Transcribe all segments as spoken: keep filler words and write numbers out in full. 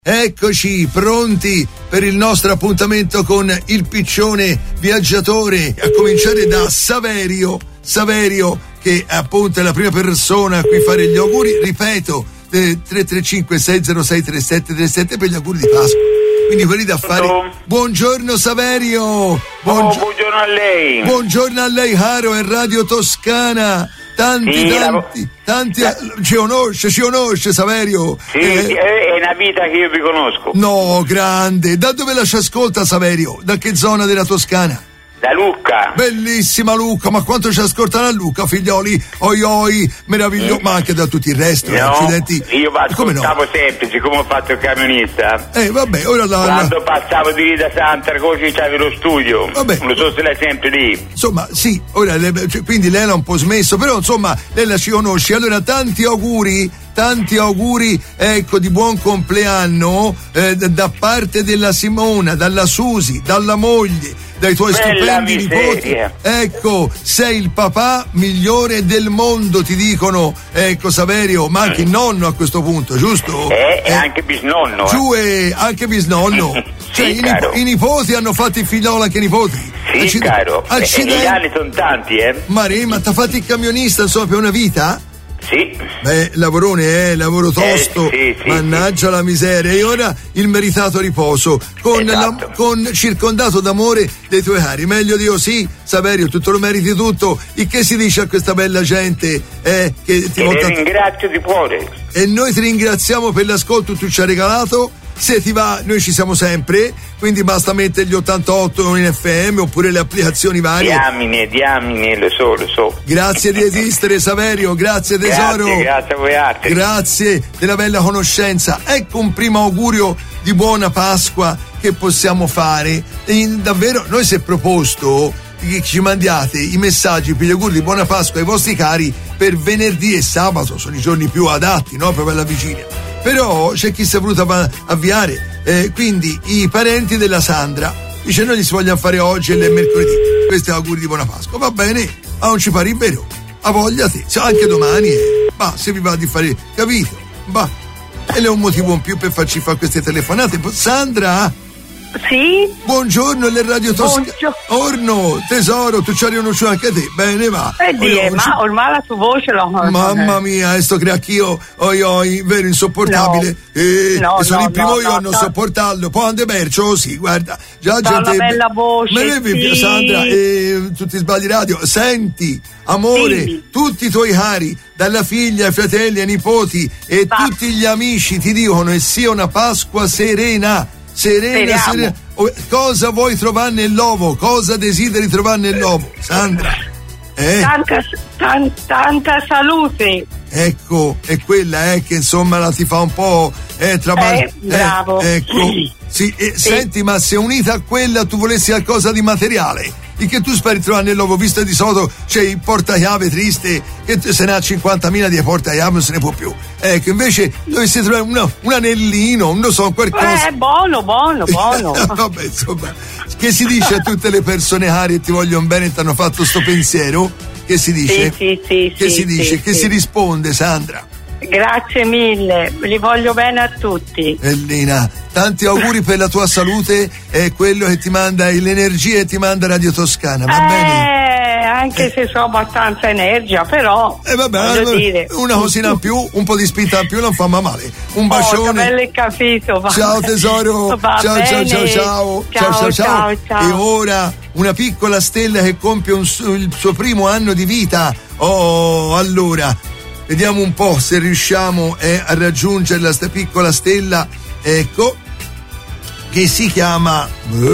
Eccoci, pronti per il nostro appuntamento con il piccione viaggiatore, a cominciare da Saverio. Saverio, che appunto è la prima persona a cui fare gli auguri, ripeto, eh, tre tre cinque sei zero sei tre sette tre sette per gli auguri di Pasqua. Quindi quelli da fare. Buongiorno Saverio. Buongio- oh, buongiorno a lei. Buongiorno a lei, Haro e Radio Toscana. Tanti, sì, tanti, tanti, la... ci conosce, ci conosce Saverio. Sì, eh... è una vita che io vi conosco. No, grande. Da dove la ci ascolta Saverio? Da che zona della Toscana? Da Lucca. Bellissima Lucca, ma quanto ci ascoltano a Lucca, figlioli, oi oi, meraviglioso, mm. ma anche da tutto il resto, no, accidenti. Io ascoltavo no? sempre, siccome ho fatto il camionista. Eh, vabbè, ora la... Quando passavo di lì da Santa così c'avevo lo studio. Vabbè. Non so se lei è sempre lì. Insomma, sì, ora, quindi lei l'ha un po' smesso, però insomma, lei la ci conosce. Allora, tanti auguri. Tanti auguri, ecco, di buon compleanno eh, da parte della Simona, dalla Susi, dalla moglie, dai tuoi Bella stupendi miseria. nipoti. Ecco, sei il papà migliore del mondo, ti dicono. Ecco, Saverio, ma anche il nonno a questo punto, giusto? Eh, e eh, anche bisnonno. Giù e anche bisnonno. Sì, cioè, i, nip- i nipoti hanno fatto il figliolo anche i nipoti. Sì, Accid- caro. Accidenti. E gli anni sono tanti, eh. Mari, ma t'ha fatto il camionista, insomma, per una vita? Sì. Beh, lavorone, eh, lavoro tosto, eh, sì, sì, mannaggia sì. la miseria. E ora il meritato riposo, con, esatto. la, con circondato d'amore dei tuoi cari. Meglio di così, Saverio, tutto lo meriti tutto. Il che si dice a questa bella gente? Eh, che ti e monta... le ringrazio di cuore. E noi ti ringraziamo per l'ascolto che tu ci hai regalato. Se ti va, noi ci siamo sempre, quindi basta mettere gli ottantotto in F M oppure le applicazioni varie. Diamine, diamine, lo so, lo so. Grazie di esistere, Saverio, grazie tesoro. Grazie, grazie a voi altri. Grazie della bella conoscenza. Ecco un primo augurio di buona Pasqua che possiamo fare. E davvero, noi si è proposto che ci mandiate i messaggi per gli auguri di buona Pasqua ai vostri cari per venerdì e sabato, sono i giorni più adatti, no? Proprio alla vigilia. Però c'è chi si è voluto avviare, eh, quindi i parenti della Sandra dice noi gli si vogliono fare oggi e mercoledì questi auguri di buona Pasqua, va bene, ma non ci pare vero, a voglia te, anche domani, eh. Ma se vi va di fare, capito, va, e è un motivo in più per farci fare queste telefonate. Sandra? Sì? Buongiorno, le Radio Toscana. Orno, tesoro, tu ci hai riconosciuto anche a te. Bene, va. Eh, die, ma ci... ormai la tua voce l'ho conosciuta. Mamma mia, e sto creacchio, oi oi, vero insopportabile. No. E, no, e sono no, il primo no, io no, a non no. sopportarlo. Poi ande perciò, sì, guarda. Già Dalla gente. bella voce. Me ne sì. Sandra, e tutti sbagli radio. Senti, amore, sì. tutti i tuoi cari, dalla figlia ai fratelli ai nipoti e Va. tutti gli amici ti dicono e sia una Pasqua serena. Serena, Speriamo. serena. Cosa vuoi trovare nell'uovo? Cosa desideri trovare nell'uovo? Sandra? Eh? Tanta, tan, tanta salute. Ecco, è quella eh, che insomma la ti fa un po' eh, traballare. Eh, bravo. Eh, ecco. Sì, eh, sì. Senti, ma se unita a quella tu volessi qualcosa di materiale, il che tu speri trovare nell'uovo, visto di solito c'è il portachiave triste, che se ne ha cinquantamila di portachiave non se ne può più. Ecco, invece dovessi trovare una, un anellino, non so, qualcosa. Eh, buono, buono, buono. Vabbè, insomma, che si dice a tutte le persone care che ti vogliono bene e ti hanno fatto sto pensiero? Che si dice? Sì, sì, sì. Che sì, si dice? sì, che sì. si risponde, Sandra? Grazie mille, li voglio bene a tutti. Ellina, tanti auguri per la tua salute, è quello che ti manda l'energia e ti manda Radio Toscana, va eh, bene? Anche eh. se so abbastanza energia, però eh, vabbè, voglio dire. Una cosina in più, un po' di spinta in più non fa male. Un bacione. Oh, che capito, va. Ciao tesoro. Va ciao, bene. ciao ciao ciao. Ciao, ciao, ciao, ciao. E ora una piccola stella che compie un, il suo primo anno di vita. Oh, allora vediamo un po' se riusciamo eh, a raggiungere questa piccola stella, ecco, che si chiama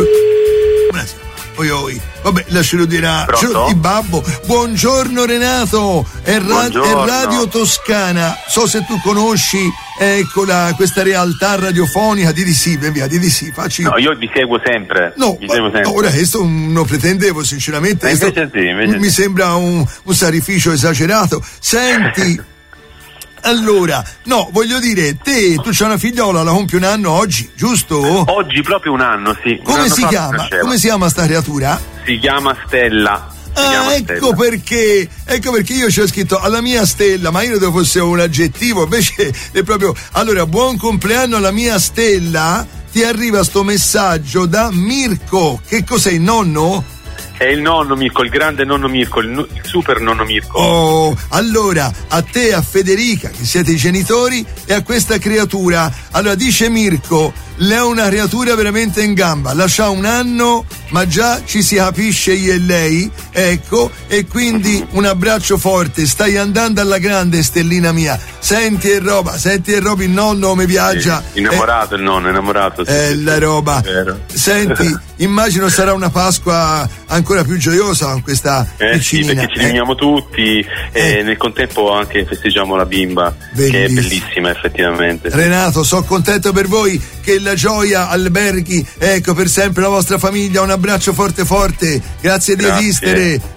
oi oi. Vabbè, lascialo dire a il babbo. Buongiorno Renato, è, ra- Buongiorno. è Radio Toscana. So se tu conosci ecco la, questa realtà radiofonica. Di di sì, via, di di sì, facci. No, io vi seguo sempre. No, vi seguo sempre. No, ora questo non pretendevo sinceramente. Invece questo sì, invece mi sì. sembra un, un sacrificio esagerato. Senti. Allora, no, voglio dire, te, tu c'hai una figliola, la compi un anno oggi, giusto? Oggi proprio un anno, sì. Come un anno si fa chiama? nasceva. Come si chiama sta creatura? Si chiama Stella. Ah, ecco perché, ecco perché io ci ho scritto alla mia stella, ma io credo fosse un aggettivo, invece è proprio. Allora, buon compleanno alla mia stella, ti arriva sto messaggio da Mirko. Che cos'è, il nonno? È il nonno Mirko, il grande nonno Mirko, il, il super nonno Mirko. Oh, allora, a te e a Federica, che siete i genitori, e a questa creatura. Allora, dice Mirko, lei è una creatura veramente in gamba, lascia un anno, ma già ci si capisce io e lei, ecco, e quindi un abbraccio forte, stai andando alla grande, stellina mia. Senti e roba, senti e roba, il nonno come viaggia. Sì, innamorato eh, il nonno, innamorato. Sì, è sì, la roba. È Senti, immagino sarà una Pasqua ancora più gioiosa con questa eh, piccinina. Sì, perché ci riuniamo eh. tutti e eh. nel contempo anche festeggiamo la bimba, bellissima. Che è bellissima effettivamente. Renato, sono contento per voi, che la gioia alberghi, ecco, per sempre la vostra famiglia. Un abbraccio forte forte, grazie, grazie. di esistere.